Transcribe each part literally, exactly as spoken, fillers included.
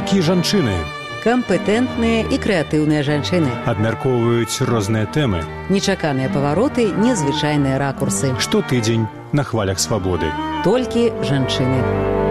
Толькі жанчыны. Кампетэнтныя і крэатыўныя жанчыны. Абмяркоўваюць розныя тэмы. Нечаканыя павароты, незвычайныя ракурсы. Штотыдзень на хвалях свабоды. Толькі жанчыны.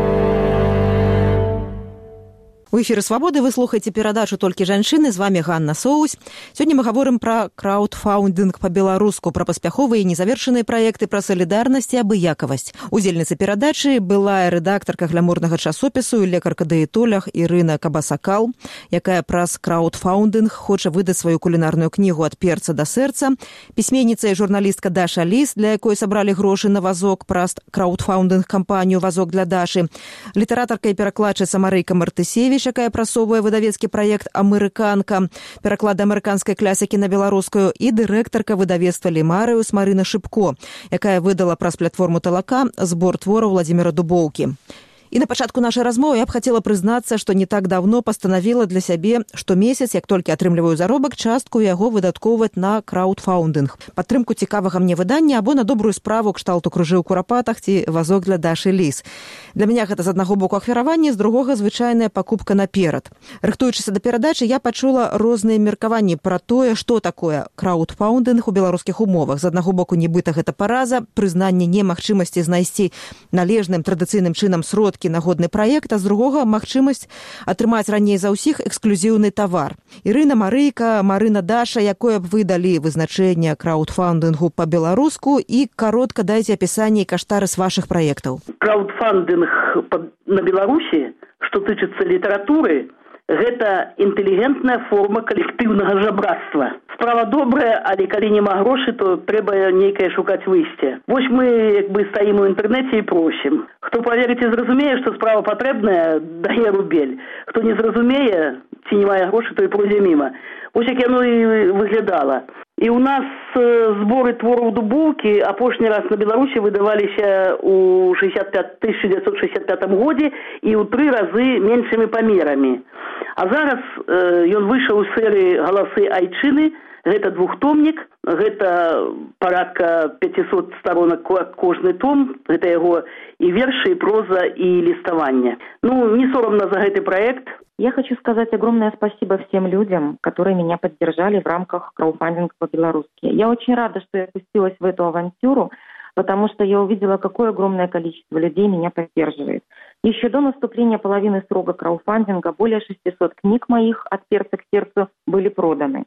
У эфіры «Свабоды» вы слухаеце перадачу «Толькі жанчыны». З вами Ганна Соусь. Сёння мы гаворым пра краўдфаўндынг па-беларуску, пра паспяховыя і незавершаныя праекты, пра салідарнасць і абыякавасць. Удзельніца перадачы былая рэдактарка глямурнага часопісу і лекарка-дыетолог Ірына Кабасакал, якая праз краўдфаўндынг хоча выдаць сваю кулінарную кнігу «Ад перца да сэрца». Пісьменніца і журналістка Даша Ліс, для якой сабралі грошы на вазок праз краўдфаўндынг-кампанію «Вазок для Дашы». Літаратарка і перакладчыца Марыйка Мартысевіч, якая прасоўвае выдавецкі праект «Амерыканка», пераклад амерыканскай класікі на беларускую, і дырэктарка выдавецтва «Лімарыус» Марына Шыпко, якая выдала праз платформу «Талака» збор твораў Владзіміра Дубоўкі. І на пачатку нашай размовы я б хацела прызнацца, што не так даўно пастанавіла для сябе штомесяц, як толькі атрымліваю заробак, частку яго выдаткоўваць на краўдфаўндынг, падтрымку цікавага мне выдання або на добрую справу кшталту кружыў курапатах ці вазок для Дашы Ліс. Для мяне гэта з аднаго боку ахвяраванне, з другога звычайная пакупка наперад. Рыхтуючыся да перадачы, я пачула розныя меркаванні пра тое, што такое краўдфаўндынг у беларускіх умовах. З аднаго боку, нібыта гэта параза, прызнанне немагчымасці знайсці належным традыцыйным чынам сродкі на годны праект, а з другога магчымасць атрымаць раней за ўсіх эксклюзіўны тавар. Ірына, Марыйка, Марына, Даша, якое б вы далі вызначэнне краўдфаўндынгу па-беларуску і каротка дайце апісанне і каштарыс вашых праектаў. Краўдфандынг на Беларусі, што тычыцца літаратуры, гэта інтэлігентная форма калектыўнага жабрацтва. Справа добрая, але калі няма грошы, то трэба нейкае шукаць выйсце. Вось мы як бы стаім у інтэрнэце і просім. Хто паверыць і зразумее, што справа патрэбная, дае рубель. Хто не зразумее, ці не мае грошы, то і пройдзе міма. Вось як яно і выглядала. І ў нас зборы твораў Дубоўкі апошні раз на Беларусі выдаваліся ў тысяча дзевяцьсот шэсцьдзесят пятым годзе і ў тры разы меншымі памерамі. А зараз э, ён выйшаў у серыі «Галасы айчыны». Гэта двухтомнік, гэта парадка пятьсот сторонок кожны том, гэта яго і вершы, і проза, і ліставанне. Ну, не соромно за гэты проект. Я хочу сказать огромное спасибо всем людям, которые меня поддержали в рамках краудфандинга по-белорусски. Я очень рада, что я пустилась в эту авантюру, потому что я увидела, какое огромное количество людей меня поддерживает. Еще до наступления половины срока краудфандинга более шестисот книг моих «От перца к сердцу» были проданы.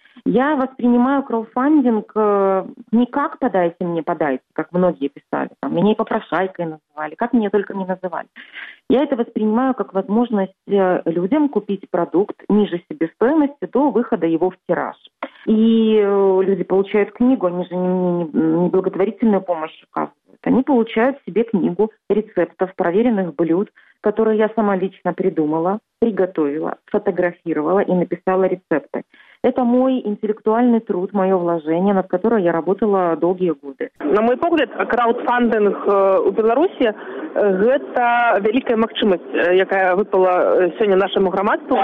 Я воспринимаю краудфандинг э, не как «подайте мне, подайте», как многие писали. Там, меня и попрошайкой называли, как меня только не называли. Я это воспринимаю как возможность э, людям купить продукт ниже себестоимости до выхода его в тираж. И э, люди получают книгу, они же не, не, не благотворительную помощь оказывают. Они получают себе книгу рецептов, проверенных блюд, которые я сама лично придумала, приготовила, сфотографировала и написала рецепты. Это мой интеллектуальный труд, мое вложение, над которым я работала долгие годы. На мой погляд, краудфандинг у Беларусі гэта вялікая магчымасць, якая выпала сёння нашаму грамадству,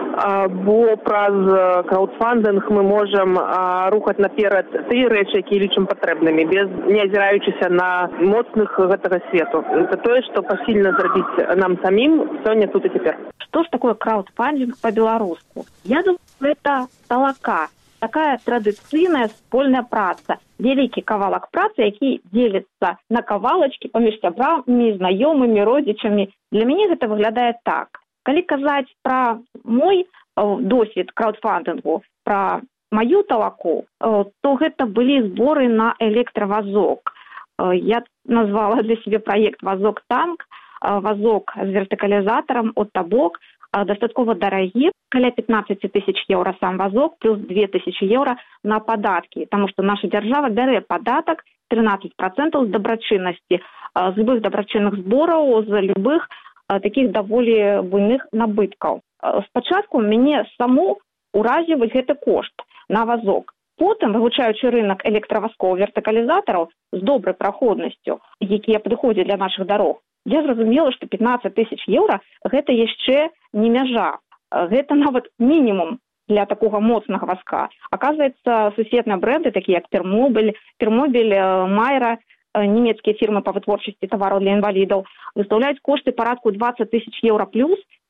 бо праз краудфандинг мы можам рухаць наперад тыя рэчы, якія лічым патрэбнымі, без не азіраючыся на моцных гэтага свету. Это тое, што пасільна зрабіць нам самім сёння тут і цяпер. Что ж такое краудфандинг по-беларуску? Я думаю, это «Талака». Такая традыцыйная спольная праца. Вялікі кавалак працы, які дзеліцца на кавалачкі паміж сябрамі, знаёмымі, родзічамі. Для мяне гэта выглядае так. Калі казаць пра мой досвед краудфандингу, пра маю «Талаку», то гэта былі зборы на электравазок. Я назвала для сябе праект «Вазок-танк», вазок з вертыкалізатарам от табок, дастаткова дарагі, каля пятнадцать тысяч еўра сам вазок, плюс две тысячи еўра на падаткі, таму што наша дзяржава бярэ падатак тринадцать процентов з дабрачыннасці, з любых дабрачынных збораў, з любых такіх даволі буйных набыткаў. Спачатку мяне саму уразіў гэты кошт на вазок. Потым, вывучаючы рынок электравазкоў вертыкалізатараў з добрай праходнасцю, якія падыходзяць для нашых дарог, я зразумела, што пятнадцать тысяч еўра гэта яшчэ не мяжа. Гэта нават мінімум для такога моцнага вазка. Аказваецца, сусветныя бренды, такія як Термобіль, Термобіль, Майра, немецкія фірмы па вытворчасці тавараў для інвалідаў, выстаўляюць кошты парадку двадцать тысяч еўра плюс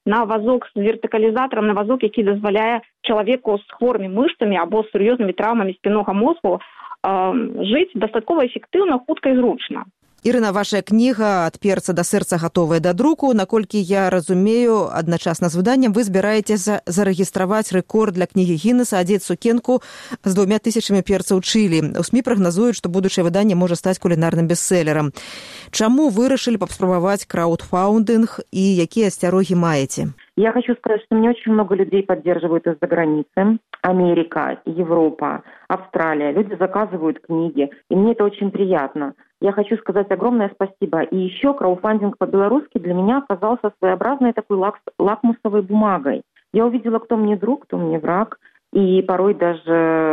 на вазок з вертыкалізатарам, на вазок, які дазваляе чалавеку з хворымі мышцамі або з сур'ёзнымі траўмамі спіннога мозгу э, жыць дастаткова эфектыўна, хутка і зручна. Ірына, ваша кніга «Ад перца да сэрца» гатовая да друку. Наколькі я разумею, адначасна з выданнем вы збіраецеся зарэгістраваць рэкорд для кнігі Гіннеса, адзець сукенку з двумя тысячамі перцаў чылі. У СМІ прагназуюць, што будучае выданне можа стаць кулінарным бестселерам. Чаму вырашылі паспрабаваць краудфаундинг і якія асцярогі маеце? Я хочу сказать, что мне очень много людей поддерживают из-за границы. Америка, Европа, Австралия. Люди заказывают книги, и мне это очень приятно. Я хочу сказать огромное спасибо. И еще краудфандинг по-белорусски для меня оказался своеобразной такой лак- лакмусовой бумагой. Я увидела, кто мне друг, кто мне враг. И порой даже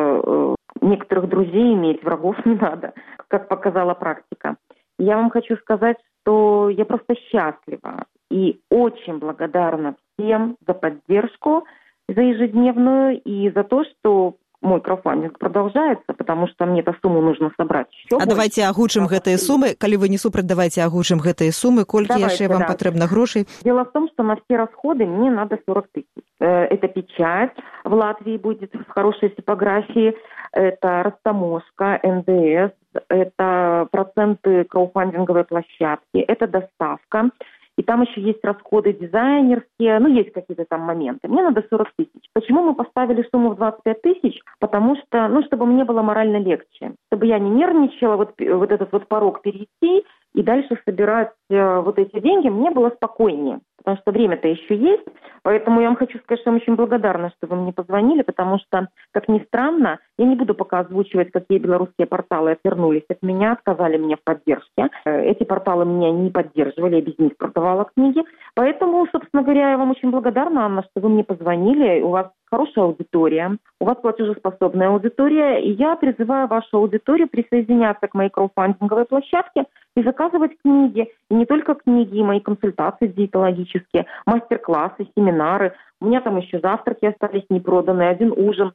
э, некоторых друзей иметь, врагов не надо, как показала практика. Я вам хочу сказать, что я просто счастлива и очень благодарна всем за поддержку, за ежедневную и за то, что мой краудфандинг продолжается, потому что мне эту сумму нужно собрать еще А больше. Давайте агучым гэтыя суммы. Калі вы не супраць, давайте агучым гэтыя суммы. Колькі яшчэ вам да. патрэбна грошей? Дело в том, что на все расходы мне надо сорок тысяч. Это печать в Латвии будет в хорошей типографии, это растаможка, эн дэ эс, это проценты краудфандинговой площадки, это доставка. И там еще есть расходы дизайнерские, ну, есть какие-то там моменты. Мне надо сорок тысяч. Почему мы поставили сумму в двадцать пять тысяч? Потому что, ну, чтобы мне было морально легче. Чтобы я не нервничала, вот, вот этот вот порог перейти и дальше собирать э, вот эти деньги, мне было спокойнее. Потому что время-то еще есть. Поэтому я вам хочу сказать, что я очень благодарна, что вы мне позвонили, потому что, как ни странно, я не буду пока озвучивать, какие белорусские порталы отвернулись от меня, отказали мне в поддержке. Эти порталы меня не поддерживали, я без них продавала книги. Поэтому, собственно говоря, я вам очень благодарна, Анна, что вы мне позвонили. У вас хорошая аудитория, у вас платежеспособная аудитория, и я призываю вашу аудиторию присоединяться к моей краудфандинговой площадке и заказывать книги. И не только книги, и мои консультации диетологические, мастер-классы, семинары. У меня там еще завтраки остались непроданные, один ужин.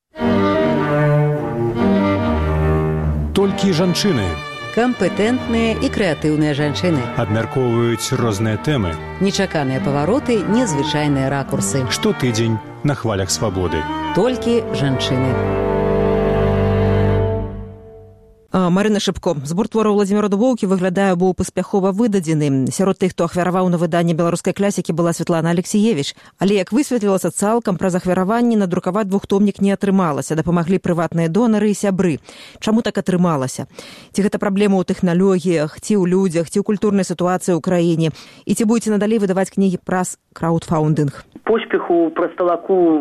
Толькі жанчыны. Кампетэнтныя і крэатыўныя жанчыны. Абмяркоўваюць розныя тэмы. Нечаканыя павароты, незвычайныя ракурсы. Штотыдзень на хвалях свабоды. Толькі жанчыны. Марына Шыбко. Збор твораў Владзіміра Дубоўкі выглядае, быў паспяхова выдадзены. Сярод тых, хто ахвяраваў на выданне беларускай класікі, была Святлана Алексіевіч. Але, як высветлілася, цалкам праз ахвяраванне надрукаваць двухтомнік не атрымалася. Дапамаглі прыватныя донары і сябры. Чаму так атрымалася? Ці гэта праблема ў тэхналогіях, ці ў людзях, ці ў культурнай сітуацыі ў краіне? І ці будзеце надалей выдаваць кнігі праз краудфаундинг? Поспеху праз талаку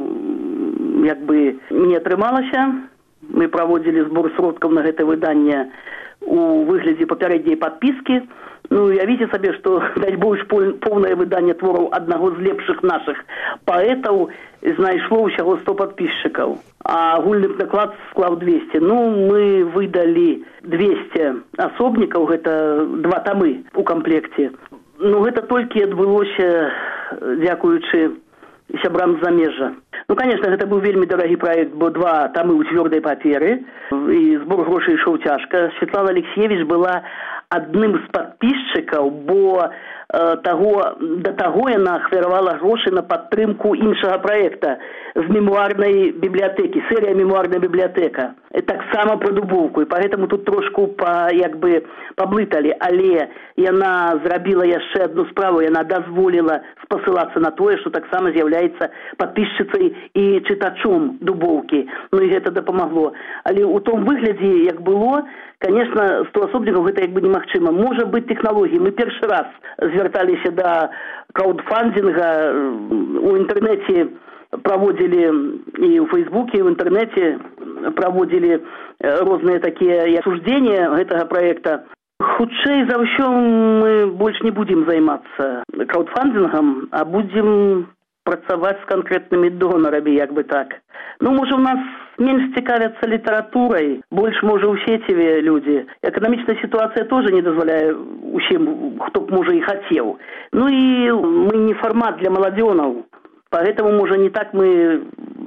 як бы не атрымалася. Мы праводзілі збор сродкаў на гэта выданне у выглядзе папярэдняй падпіскі. Ну, явіце сабе, што найбольш поўнае выданне твораў аднаго з лепшых нашых паэтаў знайшло ўсяго сто падпісчыкаў, а агульны наклад склаў двесце. Ну, мы выдалі двесце асобнікаў, гэта два тамы у камплекце. Ну, гэта толькі адбылося дзякуючы сябрам з замежжа. Ну, конечно, гэта быў вельмі дарагі праект, бо два тамы ў цвёрдай паперы, і збор грошай ішоў цяжка. Святлана Алексіевіч была адным з падпісчыкаў, бо э, таго, да таго яна ахвяравала грошы на падтрымку іншага праекта з мемуарнай бібліятэкі, серія мемуарная бібліятэка. Таксама пра Дубоўку, і поэтому тут трошку па, як бы паблыталі, але яна зрабіла яшчэ адну справу, яна дазволіла спасылацца на тое, што таксама з'яўляецца падпісчыцай і чытачом Дубоўкі. Ну і гэта дапамагло. Але ў том выглядзе, як было, конечно, сто асобнікаў гэта як бы немагчыма. Можа быць тэхналогіі. Мы першы раз звярталіся да краудфандинга у інтэрнэце, праводзілі і ў Фейсбуке, і ў інтэрнэце праводзілі розныя такія асуждзення гэтага праекта. Хутчэй за ўсё мы больш не будзем займацца краудфандингам, а будзем працаваць з канкрэтнымі донарамі, як бы так. Ну, можа, у нас менш цікавяцца літаратурай, больш, можа, у сеціве людзі. Эканамічная сітуацыя тоже не дазваляе усім, хто б, можа, і хацеў. Ну і мы не фармат для маладзёнаў. Поэтому, может, не так мы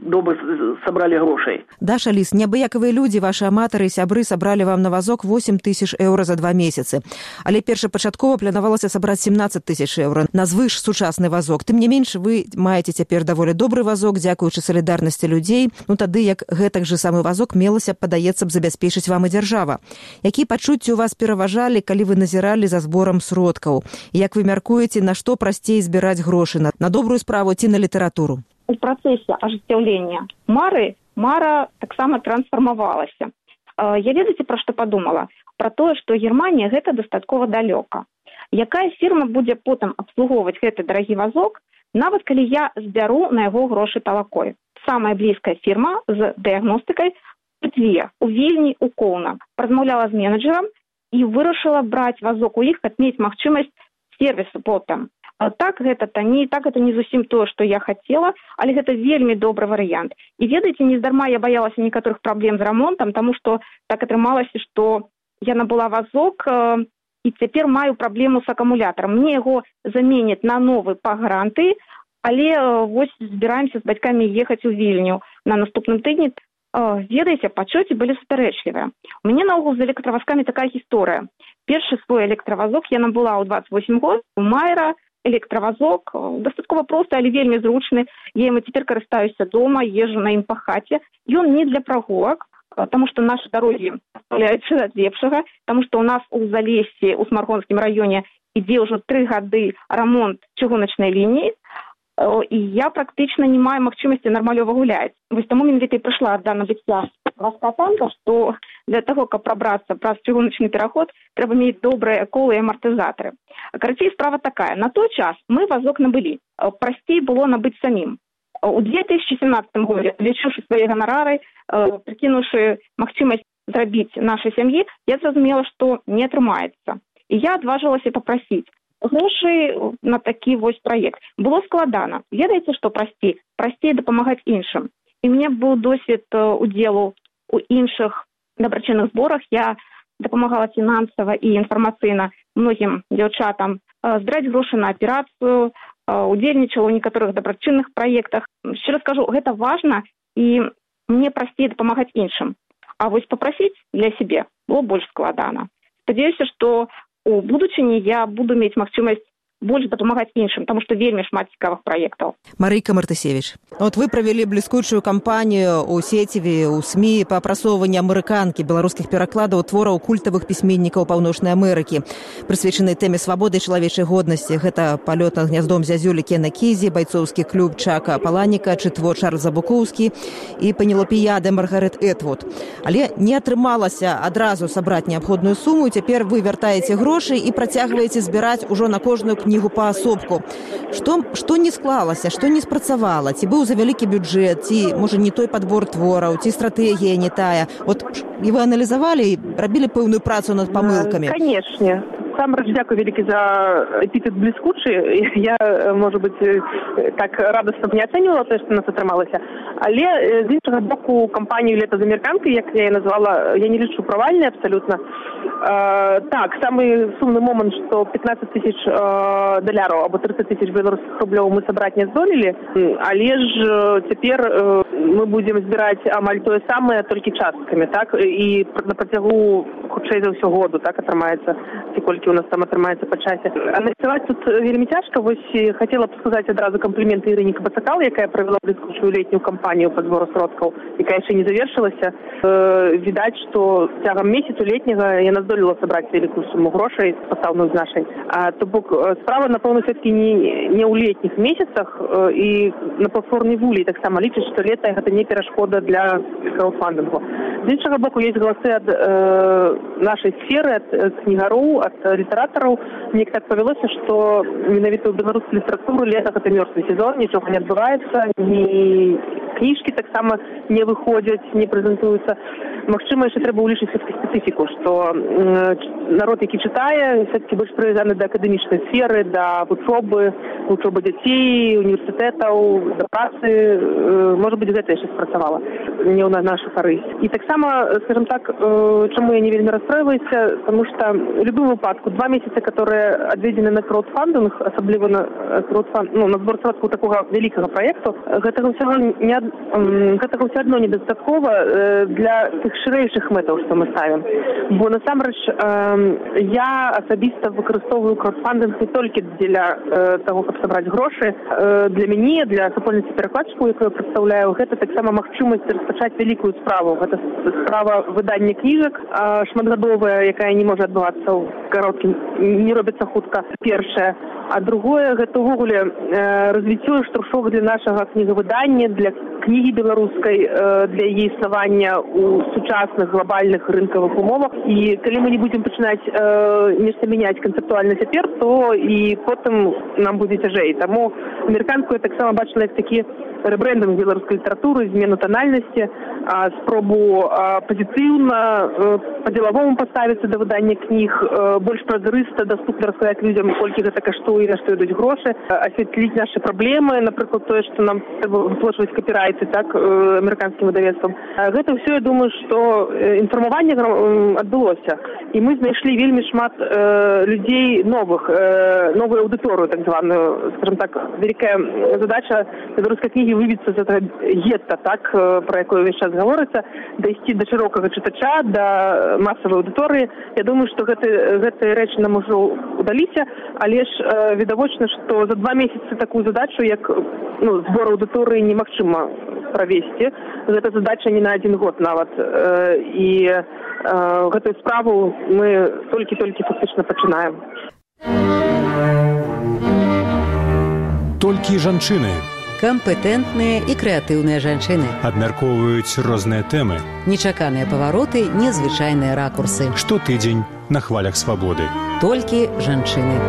добра сабралі грошай. Даша Ліс, неабыякавыя людзі, вашы аматары і сябры сабралі вам на вазок восемь тысяч еўра за два месяцы. Але першапачаткова планавалася сабраць семнадцать тысяч еўра на звыш сучасны вазок. Тым не менш, вы маеце цяпер даволі добры вазок, дзякуючы салідарнасці людзей, ну тады як гэтак же самы вазок мелася, падаецца б, забяспечыць вам і дзяржава. Якія пачуцці у вас пераважалі, калі вы назіралі за зборам сродкаў? Як вы мяркуеце, на што прасцей збіраць грошы, на, на добрую справу ці на літаратуру? У працэсе ажыццяўлення мары мара таксама трансфармавалася. Я ведаеце, пра што падумала? Пра тое, што Германія гэта дастаткова далёка. Якая фірма будзе потым абслугоўваць гэты дарагі вазок, нават калі я збяру на яго грошы талакой? Самая блізкая фірма з дыягностыкай две у Вільні, у Коўна. Размаўляла з менеджерам і вырашыла браць вазок у іх, каб мець магчымасць сервісу потым. Так гэта танней, так гэта не зусім тое, што я хацела, але гэта вельмі добры варыянт. І ведаеце, нездарма я баялася некаторых праблем з рамонтам, таму што так атрымалася, што я набыла вазок э, і цяпер маю праблему з акумулятарам. Мне яго заменяць на новы па гарантыі, але э, вось збіраемся з бацькамі ехаць у Вільню на наступным тыдні. Э, ведаеце, пачуцці былі супярэчлівыя. У мяне наогул з электравазкамі такая гісторыя. Першы свой электравазок я набыла ў двадцать восемь год, у Майра, электравазок, дастаткова просты, але вельмі зручны. Я ім цяпер карыстаюся дома, езжу на ім па хаце. Ён не для прагулак, таму што нашы дарогі пастаўляюцца ад лепшага, таму што ў нас у Залессі, у Смаргонскім раёне, ідзе ўжо тры гады рамонт чыгуначнай лініі, і я практычна не маю магчымасці нармалёва гуляць. Вось таму менавіта і прыйшла да набыцця вазка танка, што для таго, каб прабрацца праз чыгуначны пераход, трэба мець добрыя колы і амартызатары. Карацей, справа такая. На той час мы вазок набылі. Прасцей было набыць самім. У две тысячи семнадцатым годзе, лічыўшы свае ганарары, прыкінуўшы магчымасць зрабіць нашай сям'і, я зразумела, што не атрымаецца. І я адважылася папрасіць грошай на такі вось праект. Было складана. Ведаеце, што прасцей? Прасцей дапамагаць іншым. І мне быў досвед удзелу у іншых дабрачынных зборах. Я дапамагала фінансава і інфармацыйна многім дзяўчатам збіраць грошы на аперацыю, удзельнічала ў некаторых дабрачынных праектах. Шчыра скажу, гэта важна, і мне прасцей дапамагаць іншым. А вось папрасіць для сябе было больш складана. Спадзяюся, што у будучыні я буду мець магчымасць больш дапамагаць іншым, таму што вельмі шмат цікавых праектаў. Марыйка Мартысевіч, вот вы правялі бліскучую кампанію ў сеціве, у СМІ па апрацоўванні амерыканкі беларускіх перакладаў твораў культавых пісьменнікаў Паўночнай Амерыкі, прысвечанай тэме свабоды і чалавечай годнасці. Гэта «Палёт над гняздом зязюлі» Кена Кізі, «Байцоўскі клуб» Чака Паланіка, «Чытво» Чарльза Букоўскі і «Пенелопіяда» Маргарет Этвуд. Але не атрымалася адразу сабраць неабходную суму, і цяпер вы вяртаеце грошы і працягваеце збіраць ужо на кожную кнігу паасобку. Што, што не склалася, што не спрацавала? Ці быў за вялікі бюджэт, ці, можа, не той падбор твораў, ці стратэгія не тая? От, і вы аналізавалі і рабілі пэўную працу над памылкамі? Канечне. Сам дзякую вялікі за эпітэт бліскучы. Я, можа быць, так радасна б не ацэньвала тое, што у нас атрымалася. Але з іншага боку кампанію «Лета з амерыканкай», як я назвала, я не лічу правальнай абсалютна. Так, самы сумны момант, што пятнадцать тысяч даляраў або тридцать тысяч беларускіх рублёў мы сабраць не здолелі, але ж цяпер мы будзем збіраць амаль тое самае, толькі часткамі, так, і на працягу хутчэй за ўсё году, так атрымаецца, ці колькі у нас там атрымаецца па часе. Аналізаваць тут вельмі цяжка. Вось хацела б сказаць адразу кампліменты Ірыне Кабацакал, якая правяла бліскучую летнюю кампанію па збору сродкаў, якая яшчэ не завершылася. Э, відаць, што цягам месяцу летняга яна здолела сабраць вялікую суму грошай, пастаўную з нашай. А, то бок справа, напэўна, все-таки не, не ў летніх месяцах, э, і на платформе Вулі таксама лічыць, што лета гэта не перашкода для краудфандынгу. З іншага боку, ёсць галасы ад э, нашай сферы, ад э, кнігароў, ад літаратараў. Мне так павялося, што менавіта ў беларускай літаратуры лета гэта мёртвы сезон, нічога не адбываецца, ні кніжкі таксама не выходзяць, не прэзентуюцца. Магчыма, яшчэ трэба ўлічыць все-таки спецыфіку, што народ, які чытае, все-таки больш прывязаны да акадэмічнай сферы, да вучобы, вучобы дзяцей, універсітэтаў, да працы. Можа быць, гэта яшчэ спрацавала не ў нашу карысць. І таксама, скажем так, чаму я не вельмі расстройваюся, тому што в любым выпадку два месяцы, которые адведзены на краудфандинг, асабліва на краудфанд, ну, на збор сродкаў такога вялікага праекту, гэтага ўсяго не гэтага ўсё адно недастаткова для тых шырэйшых мэтаў, што мы ставім. Бо насамрэч я асабіста выкарыстоўваю краудфандинг не толькі для того, каб сабраць грошы. Для мяне, для супольнасці перакладчыкаў, якую я прадстаўляю, гэта таксама магчымасць распачаць вялікую справу. Гэта справа выдання кніжак шматгадовая, якая не можа адбывацца ў кароткім, не робіцца хутка, першае. А другое, гэта ўвогуле развіццё штуршок для нашага кнігавыдання, для кнігі беларускай, для яе існавання ў сучасных глобальных рынкавых умовах. І калі мы не будзем пачынаць нешта мяняць канцэптуальна цяпер, то і потым нам будзе цяжэй. Таму амерыканскую я таксама бачыла як такі рэбрэндынг беларускай літаратуры, змену танальнасці, спробу пазітыўна, па-дзелавому паставіцца да выдання кніг, больш празрыста, даступна расказаць людзям, колькі гэта каштуе і на што ідуць грошы, асветліць нашы праблемы, напрыклад, тое, што нам трэба выплачваць капірайты, так, амерыканскім выдавецтвам. Гэта ўсё, я думаю, што інфармаванне адбылося. І мы знайшлі вельмі шмат людзей новых, новую аўдыторыю, так званую, скажем так, вялікая задача беларускай кнігі выбіцца з гэтага гетта, так, пра якое ўвесь час гаворыцца, дайсці да шырокага чытача, да масавай аўдыторыі. Я думаю, што гэты, гэтыя рэчы нам ужо удаліся, але ж э, відавочна, што за два месяцы такую задачу, як ну, збор аўдыторыі, немагчыма правесці. Гэта задача не на адзін год нават. Э, і э, гэтую справу мы толькі-толькі фактычна пачынаем. Толькі жанчыны. Кампетэнтныя і крэатыўныя жанчыны. Абмяркоўваюць розныя тэмы. Нечаканыя павароты, незвычайныя ракурсы. Штотыдзень на хвалях свабоды. Толькі жанчыны.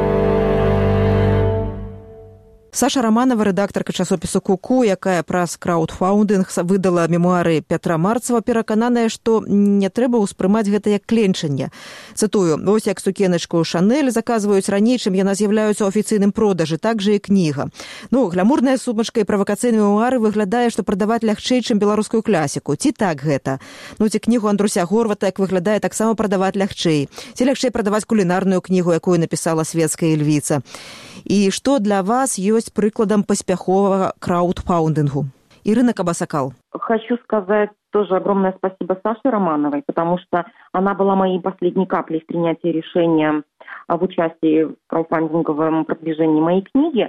Саша Романова, рэдактарка часопісу «Ку-ку», якая праз краудфаундинг выдала мемуары Пятра Марцева, перакананая, што не трэба ўспрымаць гэта як кленчанне. Цытую, вось як сукеначку «Шанель» заказваюць раней, чым яна з'яўляецца ў афіцыйным продажы, так жа і кніга. Ну, глямурная сумачка і правакацыйныя мемуары выглядае, што прадаваць лягчэй, чым беларускую класіку. Ці так гэта? Ну, ці кнігу Андруся Горвата, як выглядае, таксама прадаваць лягчэй. Ці лягчэй прадаваць кулінарную кнігу, якую напісала светская львіца. І што для вас ёсць прыкладам паспяховага краудфаундингу? Ирина Кабасакал. Хочу сказать тоже огромное спасибо Саше Романовой, потому что она была моей последней каплей в принятии решения в участии в краудфандинговом продвижении моей книги.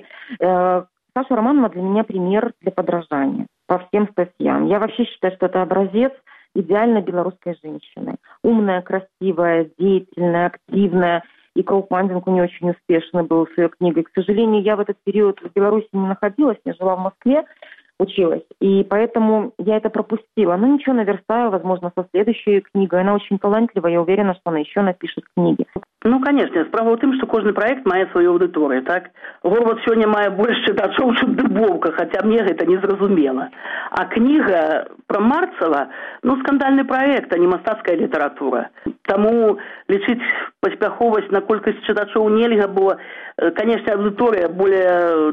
Саша Романова для меня пример для подражания по всем статьям. Я вообще считаю, что это образец идеальной белорусской женщины. Умная, красивая, деятельная, активная. И краудфандинг у нее очень успешный был с ее книгой. К сожалению, я в этот период в Беларуси не находилась, я жила в Москве, училась. И поэтому я это пропустила. Но ничего, наверстаю, возможно, со следующей книгой. Она очень талантливая, я уверена, что она еще напишет книги. Ну, конечно. Справа ў тым, што кожны праект мае сваю аўдыторыю, так? Горват сёння мае больш чытачоў, чым Дубоўка, хаця мне гэта не зразумела. А кніга пра Марцева, ну, скандальны праект, а не мастацкая літаратура. Таму лічыць паспяховасць на колькасць чытачоў нельга, бо, конечно, аўдыторыя более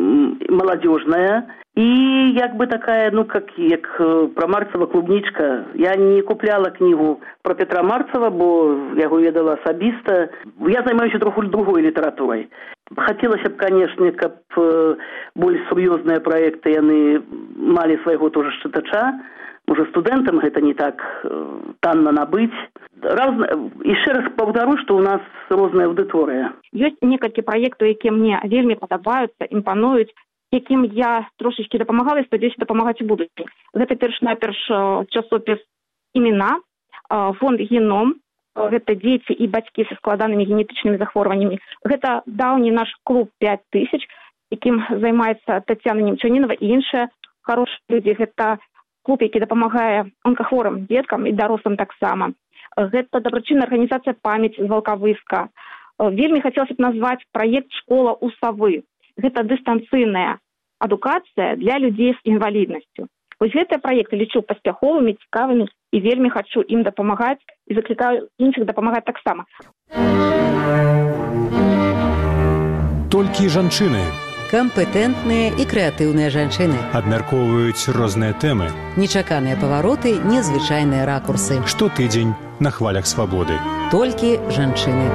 маладзёжная. И як бы такая, ну, как, як про Марцева клубничка. Я не купляла книгу про Петра Марцева, бо я его ведала особисто. Я займаюся троху другой литературой. Хотелось бы, конечно, каб более сур'ёзныя проекты яны мали своего тоже чытача. Може, студентам гэта не так танна набыць. Разна... Яшчэ раз паўтару, што ў нас розная аўдыторыя. Ёсць некалькі праектаў, якія мне вельмі падабаюцца, імпануюць, якім я трошечки дапамагала і спадзяюся дапамагаць у будучым. Гэта перш-наперш часопіс «Імена», фонд «Геном», гэта дзеці і бацькі са складанымі генетычнымі захворваннямі. Гэта даўні наш клуб пять тысяч, якім займаецца Тацяна Немчанінова і іншыя хорошыя людзі. Гэта клуб, які дапамагае онкахворым дзеткам і дарослым таксама. Гэта дабрачынная арганізацыя «Памяць» з Валкавыска. Вельмі хацелася б назваць праект «Школа у Савы». Гэта дыстанцыйная адукацыя для людзей з інваліднасцю. Вось гэтыя праекты лічу паспяховымі, цікавымі і вельмі хачу ім дапамагаць і заклікаю іншых дапамагаць таксама. Толькі жанчыны Кампетэнтныя і крэатыўныя жанчыны. абмяркоўваюць розныя тэмы. Нечаканыя павароты, незвычайныя ракурсы. Штотыдзень на хвалях свабоды. Толькі жанчыны.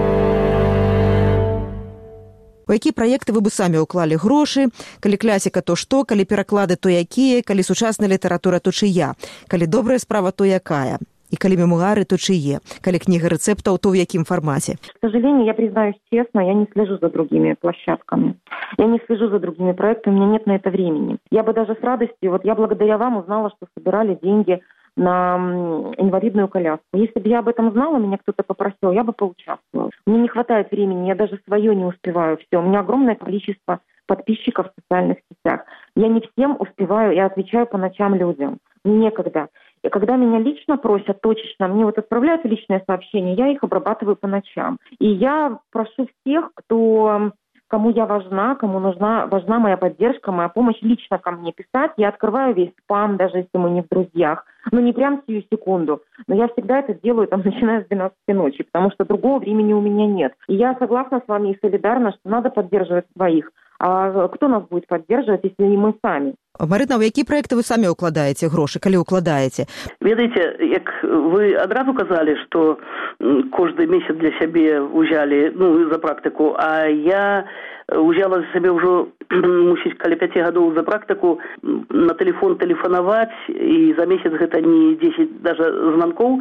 У які праекты вы бы самі ўклалі грошы? Калі класіка, то што? Калі пераклады, то якія? Калі сучасная літаратура, то чыя? Калі добрая справа, то якая? И коли мемуары, то чьи? Коли книга рецептов, то в каком формате? К сожалению, я признаюсь честно, я не слежу за другими площадками. Я не слежу за другими проектами, у меня нет на это времени. Я бы даже с радостью, вот я благодаря вам узнала, что собирали деньги на инвалидную коляску. Если бы я об этом знала, меня кто-то попросил, я бы поучаствовала. Мне не хватает времени, я даже свое не успеваю. Все, у меня огромное количество подписчиков в социальных сетях. Я не всем успеваю, я отвечаю по ночам людям. Мне некогда. И когда меня лично просят, точечно, мне вот отправляют личные сообщения, я их обрабатываю по ночам. И я прошу всех, кто, кому я важна, кому нужна, важна моя поддержка, моя помощь, лично ко мне писать. Я открываю весь спам, даже если мы не в друзьях. Ну, не прям сию секунду. Но я всегда это делаю, там, начиная с двенадцати ночи, потому что другого времени у меня нет. И я согласна с вами и солидарна, что надо поддерживать своих. А кто нас будет поддерживать, если не мы сами? Марина, в які проекты вы самі укладаете гроши, коли укладаете? Ведаеце, як вы адразу казали, что кожны месяц для сябе узялі, ну, за практыку, а я узяла за сябе ўжо, мусіць, каля пяці гадоў за практыку на телефон тэлефанаваць, і за месяц гэта не дзесяць даже званкоў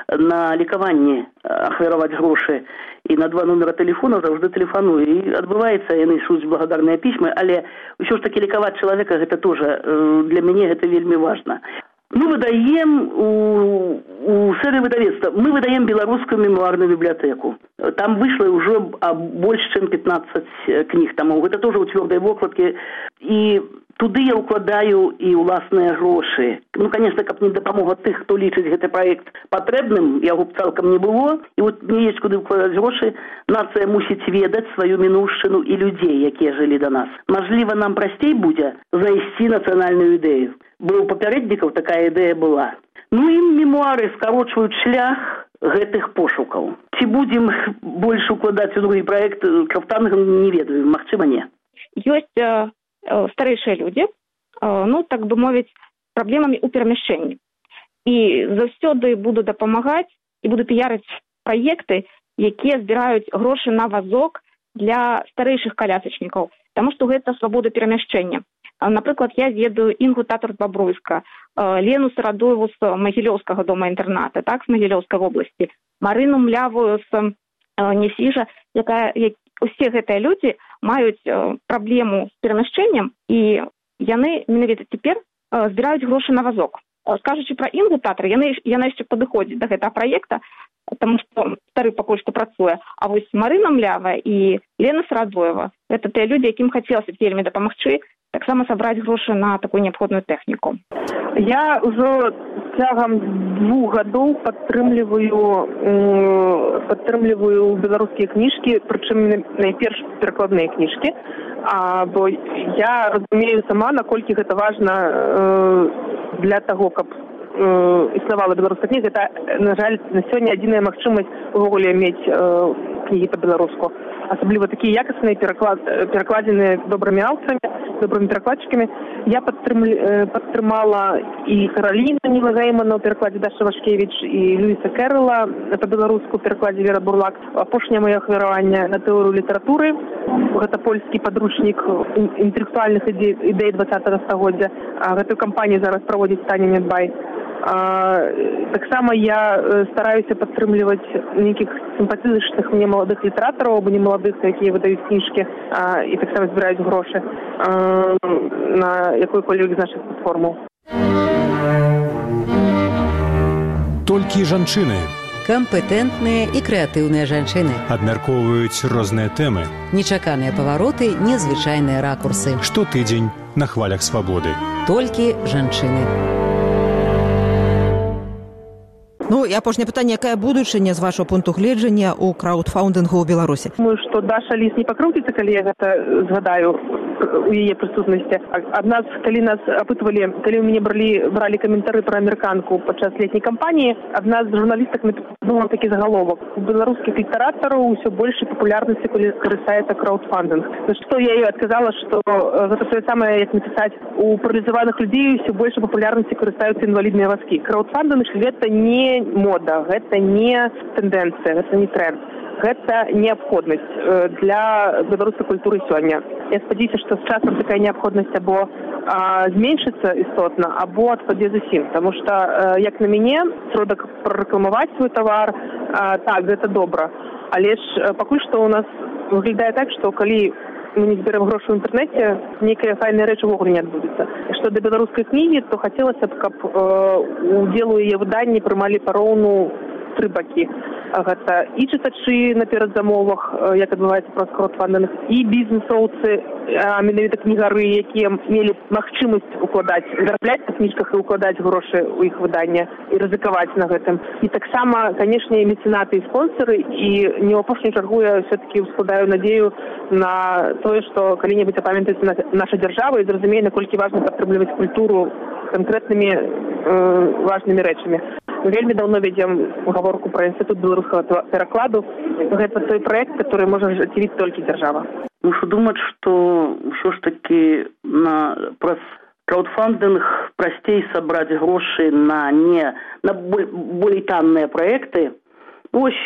на лекаванне ахвяраваць грошы. І на два номера телефона заўжды тэлефаную. І адбываецца, яны шлюць благодарныя пісьмы, але ўсё ж таки лекаваць чалавека гэта тоже для мяне гэта вельмі важна. Мы выдаем у, у сферы выдавецтва, мы выдаем беларускую мемуарную библиотеку. Там вышло уже больше, чем пятнадцать книг таму. Гэта тоже у цвёрдай вокладкі. І туды я укладаю і ўласныя грошы. Ну, конечно, каб не дапамога тых, хто лічыць гэты праект патрэбным, яго б цалкам не было. І вот мне есть куды укладаць грошы. Нацыя мусіць ведаць сваю мінуўшчыну і людзей, якія жылі да нас. Мажліва, нам прасцей будзе знайсці нацыянальную ідэю. Бо у папярэднікаў такая ідэя была. Ну і мемуары скарочваюць шлях гэтых пошукаў. Ці будзем больш укладаць у другі праект крафтанг, не ведаю, магчыма, не. Ёсць э, э, старэйшыя людзі, э, ну, так бы мовіць, праблемамі ў перамяшчэнні. І заўсёды буду дапамагаць і буду піярыць праекты, якія збіраюць грошы на вазок для старэйшых колясачнікаў, таму што гэта свабода перамяшчэння. Напрыклад, я ведаю Інгу Татар-Бабруйска, Лену Сарадоеву з Магілёўскага дома-інтэрната, так, з Магілёўскай вобласці, Марыну Млявую з Нефіжа, якая, як, усе гэтыя людзі маюць праблему з перамяшчэннем, і яны менавіта цяпер збіраюць грошы на вазок. Скажучы пра Інгу Татар, яны, яна яшчэ падыходзіць да гэтага праекта, таму што стары пакуль што працуе. А вось Марына Млявая і Лена Сарадоева – гэта тыя людзі, якім хацелася вельмі дапамагчы, таксама сабраць грошы на такую неабходную тэхніку. Я ўжо цягам двух гадоў падтрымліваю э, падтрымліваю беларускія кніжкі, прычым найперш перакладныя кніжкі, а, бо я разумею сама, наколькі гэта важна э, для таго, каб э, існавала беларуская кніга. Гэта, на жаль, на сёння адзіная магчымасць увогуле мець э, кнігі па-беларуску. Асабліва такія якасныя, пераклад, перакладзеныя добрымі аўтарамі, добрымі перакладчыкамі. Я падтрымала і Караліну Ніла Геймана ў перакладзе Даша Вашкевіч, і Льюіса Кэрролла па-беларуску ў перакладзе Вера Бурлак. Апошняе маё ахвяраванне на тэорыю літаратуры. Гэта польскі падручнік інтэлектуальных ідэй, ідэй дваццатага стагоддзя. Гэтую кампанію зараз праводзіць Таня Медбай. А, таксама я стараюся падтрымліваць нейкіх сімпатычных мне маладых літаратараў, або не маладых, якія выдаюць кніжкі, а, і таксама збіраюць грошы а, на якой-коль з нашых платформаў. Толькі жанчыны. Кампетэнтныя і крэатыўныя жанчыны. Абмяркоўваюць розныя тэмы. Нечаканыя павароты, незвычайныя ракурсы. Штотыдзень на хвалях свабоды. Толькі жанчыны. Ну, і апошняе пытанне, якая будучыня з вашого пункту гледжання у краўдфаундынгу ў Беларусі? Думаю, што Даша ліс не пакруціцца, калі я гэта згадаю. у яе прысутнасці. Ад нас, калі нас апытвалі, калі ў мяне бралі, бралі каментары пра амерыканку падчас летняй кампаніі, ад нас журналістак написала такі загаловак. У беларускіх літаратараў усё большай папулярнасці карыстаецца краўдфандинг. За што я ёй адказала, што гэта тое самае, як напісаць, у паралізаваных людзей усё большай папулярнасці карыстаюцца інвалідныя вазкі. Краўдфандинг гэта не мода, гэта не тэндэнцыя, гэта не тренд. Гэта неабходнасць для беларускай культуры сёння. Я спадзяюся, што з часам такая неабходнасць або а, зменшыцца істотна, або адпадзе зусім. Таму што, а, як на мяне, сродак прарэкламаваць свой тавар, а, так, гэта добра. Але ж пакуль што ў нас выглядае так, што калі мы не зберем грошы ў інтэрнэце, нейкія файныя рэчы ўвогуле не адбудуцца. Што да беларускай кнігі, то хацелася б, каб удзел у яе выданні прымалі пароўну тры бакі. Гэта і чытачы на перадзамовах, як адбываецца праз краудфандинг, і бізнесоўцы, а менавіта кнігары, якія мелі магчымасць укладаць, зарабляць на кніжках і укладаць грошы ў іх выданне і рызыкаваць на гэтым. І таксама, канешне, і мецэнаты і спонсары, і не ў апошнюю чаргу я ўсё-такі складаю надзею на тое, што калі-небудзь апамятаецца наша дзяржава і зразумее, наколькі важна падтрымліваць культуру канкрэтнымі э, важнымі рэчамі. Мы вельмі даўно вядзем гаворку пра інстытут беларускага перакладу. Гэта той праект, который можа ажыццявіць толькі дзяржава. Мушу думаць, што ўсё ж такі на праз краудфандинг прасцей сабраць грошы на не на болей танныя праекты. Вось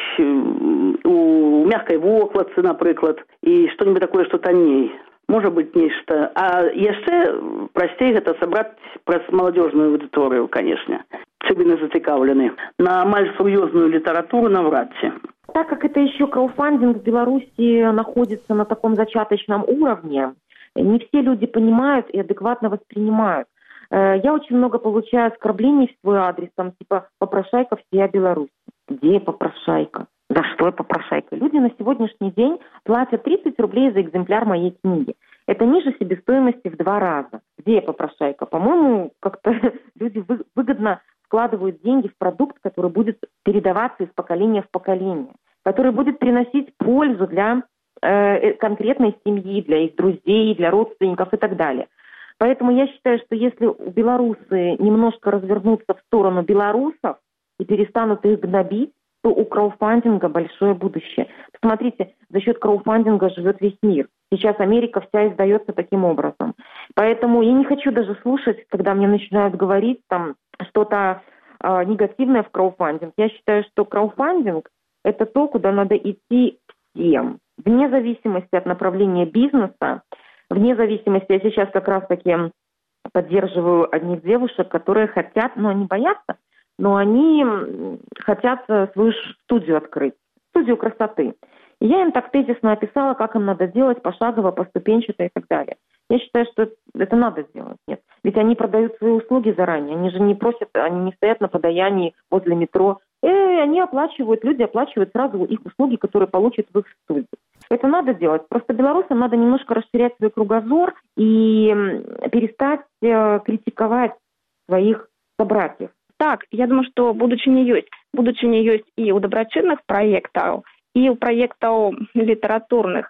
у мягкай вокладцы, напрыклад, і што-нибудь такое, што танней. Можа быць нешта. А яшчэ прасцей гэта сабраць праз маладзёжную аўдыторыю, канешне. Особенно зацікавлены. На амаль сур'ёзную литературу навряд чи. Так как это еще краудфандинг в Беларуси находится на таком зачаточном уровне, не все люди понимают и адекватно воспринимают. Я очень много получаю оскорблений в свой адрес, там типа «попрошайка всея Беларуси». Где попрошайка? Да что я попрошайка? Люди на сегодняшний день платят тридцать рублей за экземпляр моей книги. Это ниже себестоимости в два раза. Где попрошайка? По-моему, как-то люди выгодно вкладывают деньги в продукт, который будет передаваться из поколения в поколение, который будет приносить пользу для э, конкретной семьи, для их друзей, для родственников и так далее. Поэтому я считаю, что если белорусы немножко развернутся в сторону белорусов и перестанут их гнобить, то у крауфандинга большое будущее. Посмотрите, за счет крауфандинга живет весь мир. Сейчас Америка вся издается таким образом. Поэтому я не хочу даже слушать, когда мне начинают говорить там что-то э, негативное в крауфандинг. Я считаю, что крауфандинг – это то, куда надо идти всем. Вне зависимости от направления бизнеса, вне зависимости, я сейчас как раз-таки поддерживаю одних девушек, которые хотят, но они боятся, но они хотят свою студию открыть, студию красоты. И я им так тезисно описала, как им надо делать пошагово, поступенчато и так далее. Я считаю, что это надо сделать. Нет. Ведь они продают свои услуги заранее. Они же не просят, они не стоят на подаянии возле метро. И они оплачивают, люди оплачивают сразу их услуги, которые получат в их студии. Это надо делать. Просто белорусам надо немножко расширять свой кругозор и перестать критиковать своих собратьев. Так, я думаю, што будучыня ёсць. Будучыня ёсць і ў дабрачынных праектаў, і ў праектаў літаратурных.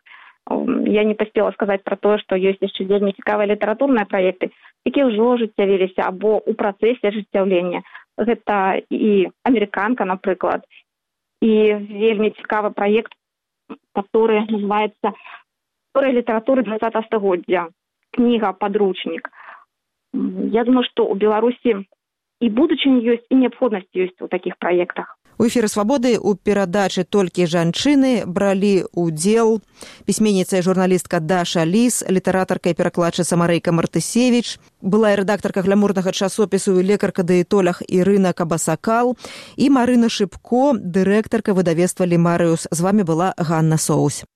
Я не паспела сказаць пра тое, што ёсць яшчэ вельмі цікавыя літаратурныя праекты, якія ўжо ажыццявіліся або ў працэсе ажыццяўлення. Гэта і амерыканка, напрыклад, і вельмі цікавы праект, который называется «История литературы двадцатого стагоддзя», книга «Подручник». Я думаю, што ў Беларусі і будучыня ёсць, і неабходнасць ёсць у такіх праектах. У эфіры «Свабоды» у перадачы «Толькі жанчыны» бралі ўдзел пісьменніца і журналістка Даша Ліс, літаратарка і перакладчыца Марыйка Мартысевіч, былая рэдактарка гламурнага часопісу і лекарка-дыетолог Ірына Кабасакал і Марына Шыбко, дырэктарка выдавецтва «Лімарыус». З вамі была Ганна Соусь.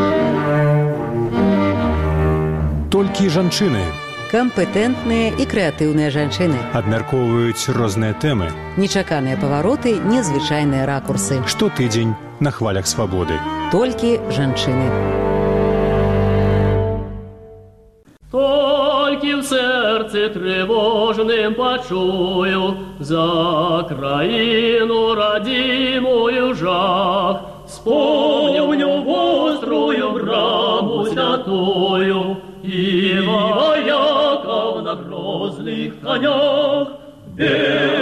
Толькі жанчыны. Кампетэнтныя і крэатыўныя жанчыны. Абмяркоўваюць розныя тэмы. Нечаканыя павароты, незвычайныя ракурсы. Штотыдзень на хвалях свабоды. Толькі жанчыны. Толькі ў сэрцы трывожным пачую за краіну радзімую жах. Спомню вострую браму святую, и вояков на грозных конях.